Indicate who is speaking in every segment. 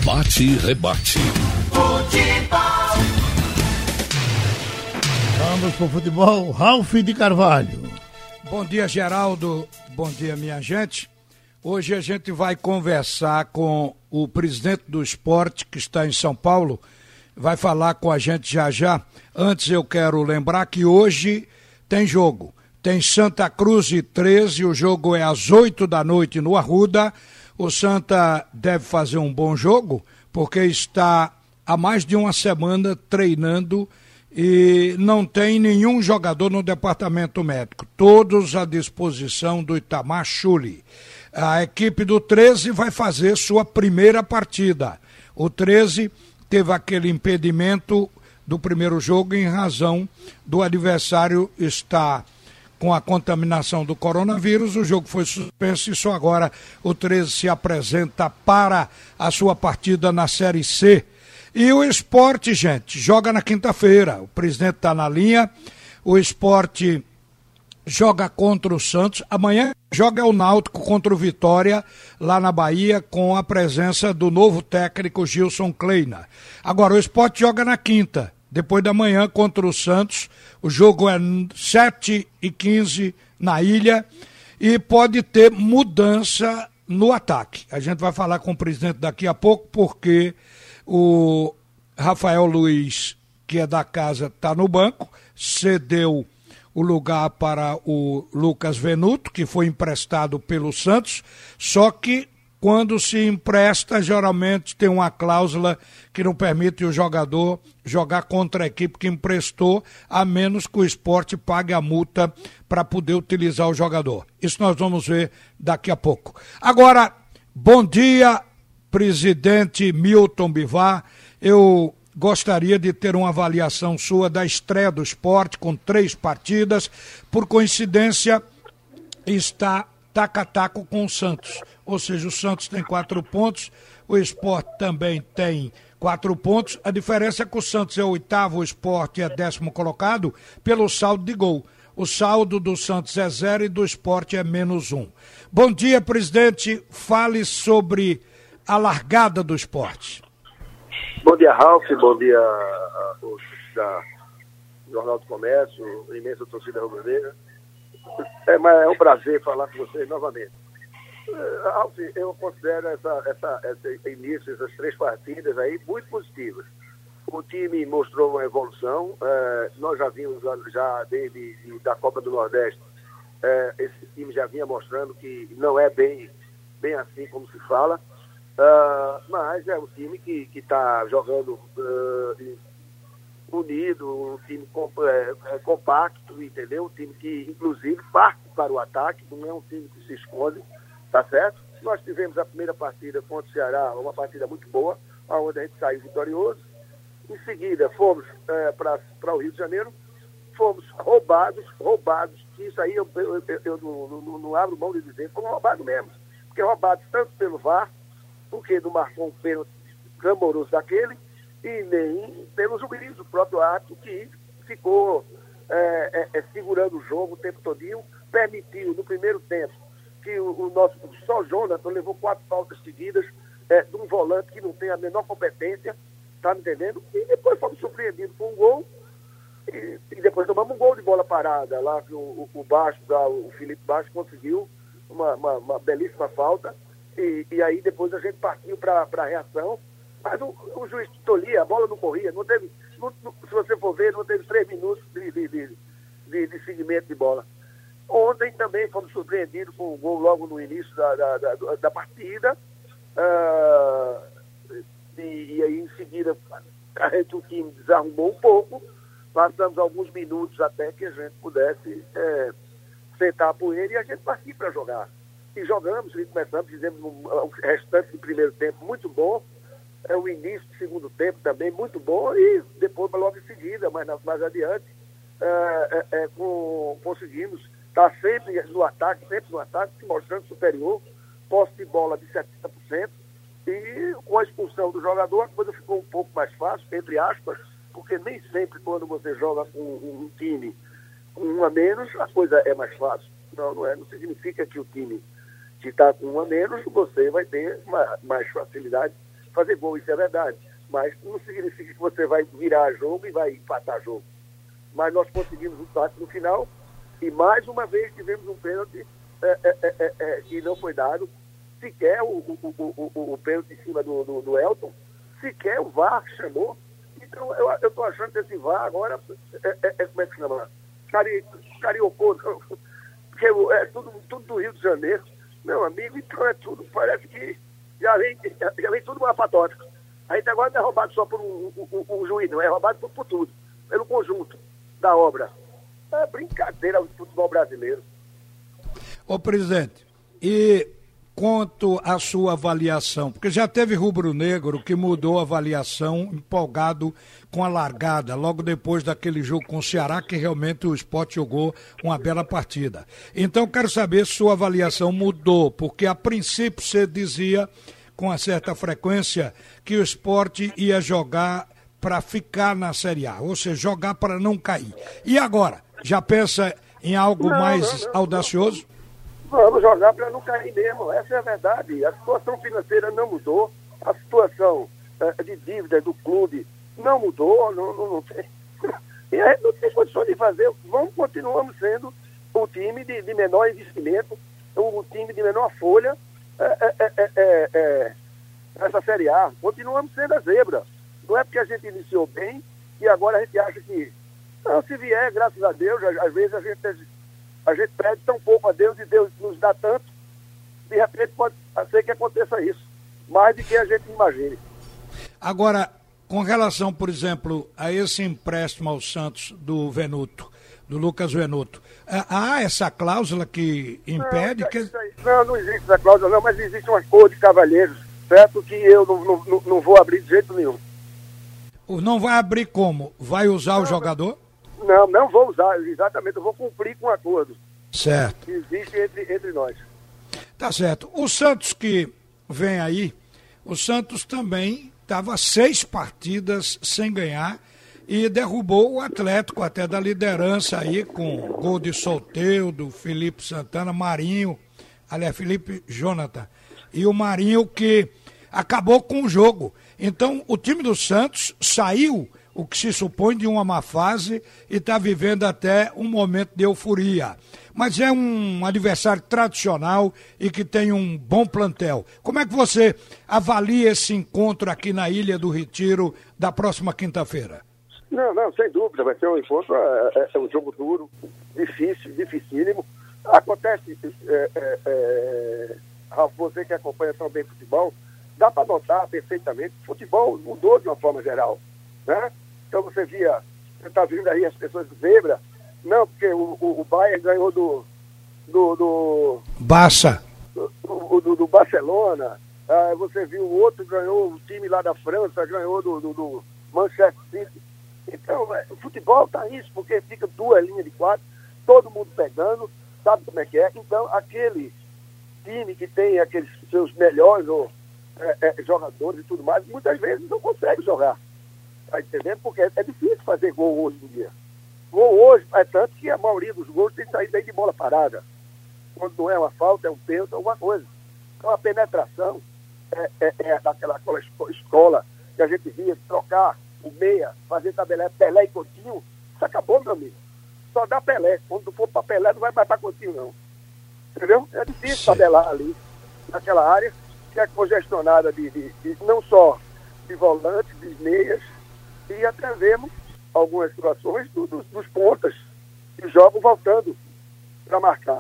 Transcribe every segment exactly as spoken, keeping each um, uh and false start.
Speaker 1: Bate e rebate.
Speaker 2: Futebol.
Speaker 3: Vamos pro futebol, Ralf de Carvalho.
Speaker 4: Bom dia, Geraldo. Bom dia, minha gente. Hoje a gente vai conversar com o presidente do Sport, que está em São Paulo. Vai falar com a gente já já. Antes eu quero lembrar que hoje tem jogo. Tem Santa Cruz e treze, o jogo é às oito da noite no Arruda. O Santa deve fazer um bom jogo, porque está há mais de uma semana treinando e não tem nenhum jogador no departamento médico. Todos à disposição do Itamar Schulli. A equipe do treze vai fazer sua primeira partida. O treze teve aquele impedimento do primeiro jogo em razão do adversário estar com a contaminação do coronavírus. O jogo foi suspenso e só agora o treze se apresenta para a sua partida na Série C. E o Sport, gente, joga na quinta-feira. O presidente está na linha. O Sport joga contra o Santos. Amanhã joga o Náutico contra o Vitória, lá na Bahia, com a presença do novo técnico Gilson Kleina. Agora, o Sport joga na quinta, depois da manhã, contra o Santos. O jogo é sete e quinze na Ilha e pode ter mudança no ataque. A gente vai falar com o presidente daqui a pouco, porque o Rafael Luiz, que é da casa, está no banco, cedeu o lugar para o Lucas Venuto, que foi emprestado pelo Santos, só que quando se empresta, geralmente tem uma cláusula que não permite o jogador jogar contra a equipe que emprestou, a menos que o Sport pague a multa para poder utilizar o jogador. Isso nós vamos ver daqui a pouco. Agora, bom dia, presidente Milton Bivar. Eu gostaria de ter uma avaliação sua da estreia do Sport com três partidas. Por coincidência, está taco a taco com o Santos. Ou seja, o Santos tem quatro pontos, o Sport também tem quatro pontos. A diferença é que o Santos é o oitavo, o Sport é décimo colocado pelo saldo de gol. O saldo do Santos é zero e do Sport é menos um. Bom dia, presidente. Fale sobre a largada do Sport.
Speaker 5: Bom dia, Ralf. Bom dia aos da Jornal do Comércio, imensa torcida rubro-negra. É, mas é um prazer falar com vocês novamente. Uh, Ralf, eu considero essa, essa, esse início, essas três partidas aí, muito positivas. O time mostrou uma evolução. Uh, nós já vimos, já desde da Copa do Nordeste, uh, esse time já vinha mostrando que não é bem, bem assim como se fala. Uh, mas é um time que está jogando uh, unido, um time comp é, é compacto, entendeu? Um time que, inclusive, parte para o ataque, não é um time que se esconde, tá certo? Nós tivemos a primeira partida contra o Ceará, uma partida muito boa, onde a gente saiu vitorioso. Em seguida, fomos é, para o Rio de Janeiro, fomos roubados, roubados, isso aí eu, eu, eu, eu não, não, não abro mão de dizer, fomos roubados mesmo, porque roubados tanto pelo V A R, porque não marcou um pênalti clamoroso daquele, e nem pelo juiz, o próprio árbitro, que ficou é, é, é, segurando o jogo o tempo todinho, permitiu no primeiro tempo que o, o nosso, só Jonathan levou quatro faltas seguidas é, de um volante que não tem a menor competência, tá me entendendo? E depois fomos surpreendidos com um gol, e, e depois tomamos um gol de bola parada, lá que o, o, o Baixo, o Felipe Baixo conseguiu uma, uma, uma belíssima falta, e, e aí depois a gente partiu para a reação. Mas o, o juiz tolia, a bola não corria, não teve, não, não, se você for ver, não teve três minutos de, de, de, de, de seguimento de bola. Ontem também fomos surpreendidos com um gol logo no início da, da, da, da partida, uh, e, e aí em seguida a gente, o time desarrumou um pouco, passamos alguns minutos até que a gente pudesse é, sentar a poeira e a gente partir para jogar. E jogamos, e começamos, fizemos um, um restante do primeiro tempo muito bom, é o início do segundo tempo também muito bom, e depois logo em seguida, mais, mais adiante, é, é, é, com, conseguimos estar sempre no ataque, sempre no ataque, se mostrando superior, posse de bola de setenta por cento, e com a expulsão do jogador a coisa ficou um pouco mais fácil, entre aspas, porque nem sempre quando você joga com um, um time com um a menos, a coisa é mais fácil. Não, não é, não significa que o time que está com um a menos, você vai ter uma, mais facilidade fazer gol, isso é verdade. Mas não significa que você vai virar jogo e vai empatar jogo. Mas nós conseguimos o empate no final e mais uma vez tivemos um pênalti é, é, é, é, que não foi dado. Sequer o, o, o, o, o pênalti em cima do, do, do Elton, sequer o V A R chamou. Então eu estou achando que esse V A R agora é, é, é como é que chama? Cari, cariocô, porque é tudo, tudo do Rio de Janeiro. Meu amigo, então é tudo, parece que já vem, já vem tudo uma patota. A gente agora não é roubado só por um, um, um, um juiz, não, é roubado por, por tudo, pelo conjunto da obra. É brincadeira o futebol brasileiro.
Speaker 4: Ô, presidente, e quanto à sua avaliação, porque já teve rubro-negro que mudou a avaliação empolgado com a largada, logo depois daquele jogo com o Ceará, que realmente o Sport jogou uma bela partida. Então, quero saber se sua avaliação mudou, porque a princípio você dizia com uma certa frequência que o Sport ia jogar para ficar na Série A, ou seja, jogar para não cair. E agora, já pensa em algo não, mais não, não, audacioso?
Speaker 5: Não. Vamos jogar para não cair mesmo, essa é a verdade. A situação financeira não mudou, a situação uh, de dívida do clube não mudou, não, não, não tem. E a gente não tem condições de fazer. Vamos, continuamos sendo o time de, de menor investimento, o time de menor folha, é, é, é, é, é, essa Série A. Continuamos sendo a zebra. Não é porque a gente iniciou bem e agora a gente acha que, não, se vier, graças a Deus, às vezes a gente, a gente pede tão pouco a Deus e Deus nos dá tanto, de repente pode ser que aconteça isso, mais do que a gente imagine.
Speaker 4: Agora, com relação, por exemplo, a esse empréstimo ao Santos do Venuto, do Lucas Venuto, há essa cláusula que impede?
Speaker 5: Não,
Speaker 4: que...
Speaker 5: aí, não, não existe essa cláusula não, mas existe uma cor de cavalheiros, certo? Que eu não, não, não vou abrir de jeito nenhum.
Speaker 4: Não vai abrir como? Vai usar não, o jogador?
Speaker 5: Não, não vou usar, exatamente, eu vou cumprir com o acordo.
Speaker 4: Certo.
Speaker 5: Que existe entre, entre nós.
Speaker 4: Tá certo. O Santos que vem aí, o Santos também estava seis partidas sem ganhar e derrubou o Atlético até da liderança aí com gol de Soteldo, Felipe Santana, Marinho, aliás, Felipe Jonathan. E o Marinho que acabou com o jogo. Então, o time do Santos saiu, o que se supõe, de uma má fase e está vivendo até um momento de euforia. Mas é um adversário tradicional e que tem um bom plantel. Como é que você avalia esse encontro aqui na Ilha do Retiro da próxima quinta-feira?
Speaker 5: Não, não, sem dúvida, vai ser um encontro, é, é um jogo duro, difícil, dificílimo. Acontece, é, é, é, Ralf, você que acompanha tão bem futebol, dá para notar perfeitamente que o futebol mudou de uma forma geral, né? Então você via, você está vendo aí as pessoas zebra, não, porque o, o, o Bayern ganhou do... do, do
Speaker 4: Barça.
Speaker 5: Do, do, do, do Barcelona, ah, você viu o outro ganhou, o time lá da França ganhou do, do, do Manchester City. Então, é, o futebol tá isso, porque fica duas linhas de quatro, todo mundo pegando, sabe como é que é? Então, aquele time que tem aqueles seus melhores ou, é, é, jogadores e tudo mais, muitas vezes não consegue jogar. Tá entendendo? Porque é, é difícil fazer gol hoje em dia. Gol hoje, é tanto que a maioria dos gols tem saído daí de bola parada. Quando não é uma falta, é um pênalti, alguma coisa. Então, a penetração é, é, é daquela escola que a gente via trocar o meia, fazer tabelé, Pelé e Coutinho, isso acabou, meu amigo. Só dá Pelé. Quando for para Pelé, não vai mais para Coutinho, não. Entendeu? É difícil Sim. tabelar ali, naquela área, que é congestionada de, de, de não só de volantes, de meias, e até vemos algumas situações do, do, dos pontas que jogam voltando para marcar.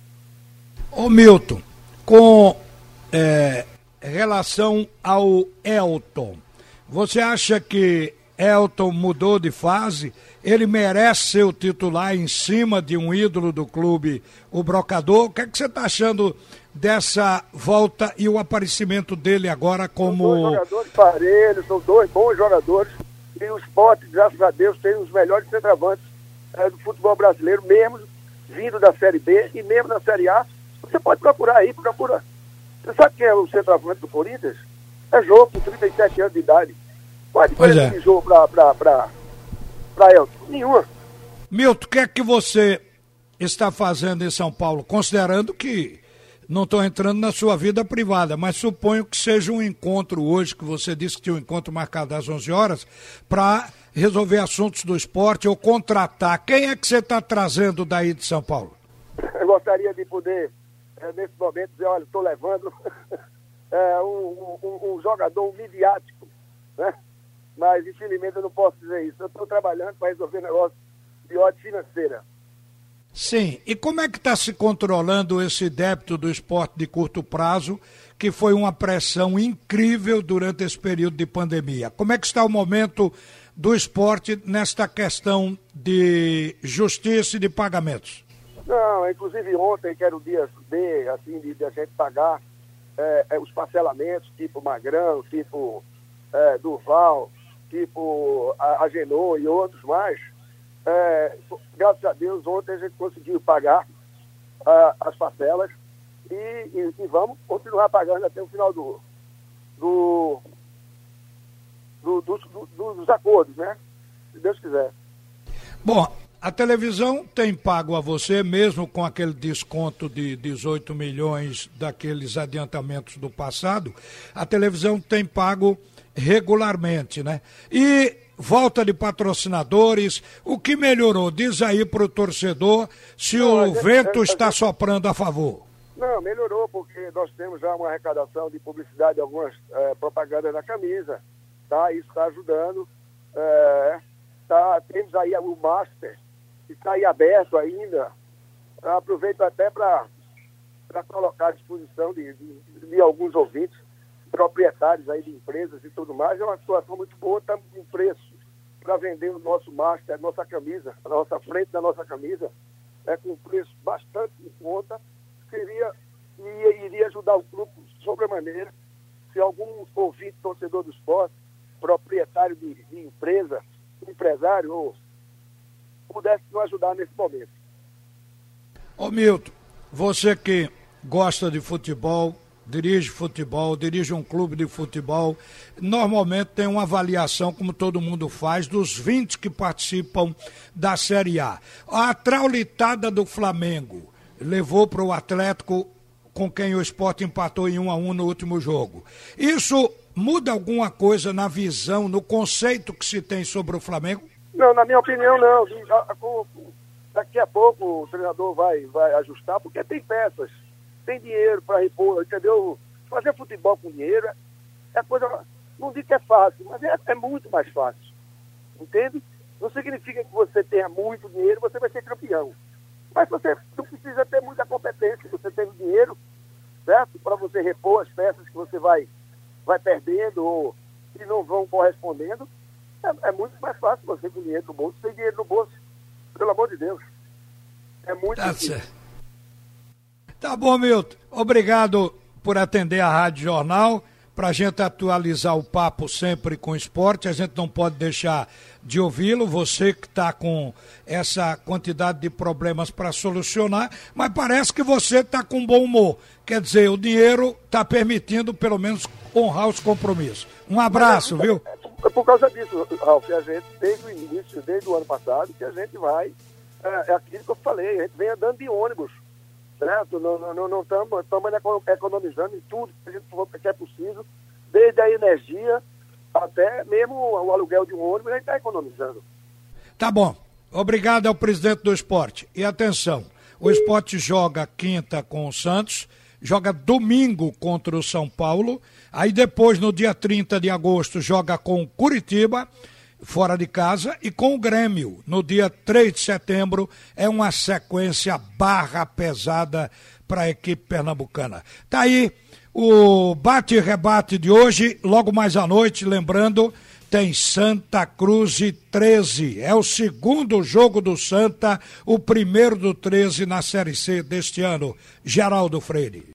Speaker 4: Ô Milton, com é, relação ao Elton, você acha que Elton mudou de fase? Ele merece ser o titular em cima de um ídolo do clube, o Brocador? O que é que você está achando dessa volta e o aparecimento dele agora como...
Speaker 5: São dois jogadores parelhos, são dois bons jogadores. E o Sport, graças a Deus, tem os melhores centroavantes é, do futebol brasileiro, mesmo vindo da Série B e mesmo da Série A. Você pode procurar aí, procura. Você sabe quem é o centroavante do Corinthians? É Jô, com trinta e sete anos de idade. Qual a diferença de Jô para pra, pra, pra Elton? Nenhuma.
Speaker 4: Milton, o que é que você está fazendo em São Paulo, considerando que não estou entrando na sua vida privada, mas suponho que seja um encontro hoje, que você disse que tinha um encontro marcado às onze horas, para resolver assuntos do esporte ou contratar. Quem é que você está trazendo daí de São Paulo?
Speaker 5: Eu gostaria de poder, é, nesse momento, dizer, olha, estou levando é, um, um, um jogador midiático, né? Mas, infelizmente, eu não posso dizer isso. Eu estou trabalhando para resolver negócio de ordem financeira.
Speaker 4: Sim, e como é que está se controlando esse débito do esporte de curto prazo, que foi uma pressão incrível durante esse período de pandemia? Como é que está o momento do esporte nesta questão de justiça e de pagamentos?
Speaker 5: Não, inclusive ontem, que era o dia D, assim, de, de a gente pagar é, é, os parcelamentos, tipo Magrão, tipo é, Durval, tipo a, Agenor e outros mais. É, graças a Deus, ontem a gente conseguiu pagar uh, as parcelas e, e, e vamos continuar pagando até o final do, do, do, do, do, dos acordos, né? Se Deus quiser.
Speaker 4: Bom, a televisão tem pago a você, mesmo com aquele desconto de dezoito milhões daqueles adiantamentos do passado, a televisão tem pago regularmente, né? E volta de patrocinadores, o que melhorou? Diz aí para o torcedor se não, o gente, vento gente, está gente... soprando a favor.
Speaker 5: Não, melhorou, porque nós temos já uma arrecadação de publicidade, algumas é, propagandas na camisa, tá? Isso está ajudando. É, tá, temos aí o Master, que está aí aberto ainda. Aproveito até para colocar à disposição de, de, de alguns ouvintes, proprietários aí de empresas e tudo mais. É uma situação muito boa, estamos em preço para vender o nosso master, a nossa camisa, a nossa frente da nossa camisa, é com preço bastante em conta, seria, iria, iria ajudar o grupo sobremaneira. Se algum ouvinte, torcedor do esporte, proprietário de, de empresa, empresário, ou pudesse nos ajudar nesse momento.
Speaker 4: Ô Milton, você que gosta de futebol, dirige futebol, dirige um clube de futebol, normalmente tem uma avaliação, como todo mundo faz, dos vinte que participam da Série A. A traulitada do Flamengo levou para o Atlético, com quem o Sport empatou em um a um no último jogo. Isso muda alguma coisa na visão, no conceito que se tem sobre o Flamengo?
Speaker 5: Não, na minha opinião não. Daqui a pouco o treinador vai, vai ajustar, porque tem peças. Tem dinheiro para repor, entendeu? Fazer futebol com dinheiro é coisa, não digo que é fácil, mas é, é muito mais fácil, entende? Não significa que você tenha muito dinheiro, você vai ser campeão. Mas você não precisa ter muita competência, você tem dinheiro, certo? Para você repor as peças que você vai, vai perdendo ou que não vão correspondendo, é, é muito mais fácil você com dinheiro no bolso, sem dinheiro no bolso, pelo amor de Deus. É muito
Speaker 4: tá
Speaker 5: difícil.
Speaker 4: Certo. Tá bom, Milton. Obrigado por atender a Rádio Jornal. Para a gente atualizar o papo sempre com o esporte, a gente não pode deixar de ouvi-lo. Você que está com essa quantidade de problemas para solucionar, mas parece que você está com bom humor. Quer dizer, o dinheiro está permitindo, pelo menos, honrar os compromissos. Um abraço,
Speaker 5: é,
Speaker 4: viu?
Speaker 5: É por causa disso, Ralf, a gente, desde o início, desde o ano passado, que a gente vai, é, é aquilo que eu falei, a gente vem andando de ônibus. Certo? Não estamos não, não estamos economizando em tudo que, a gente, que é possível, desde a energia até mesmo o aluguel de um ônibus, a gente está economizando.
Speaker 4: Tá bom. Obrigado ao presidente do esporte. E atenção, o esporte joga quinta com o Santos, joga domingo contra o São Paulo, aí depois, no dia trinta de agosto, joga com o Curitiba, fora de casa, e com o Grêmio, no dia três de setembro, é uma sequência barra pesada para a equipe pernambucana. Tá aí o bate e rebate de hoje, logo mais à noite, lembrando, tem Santa Cruz e treze, é o segundo jogo do Santa, o primeiro do treze na Série C deste ano. Geraldo Freire.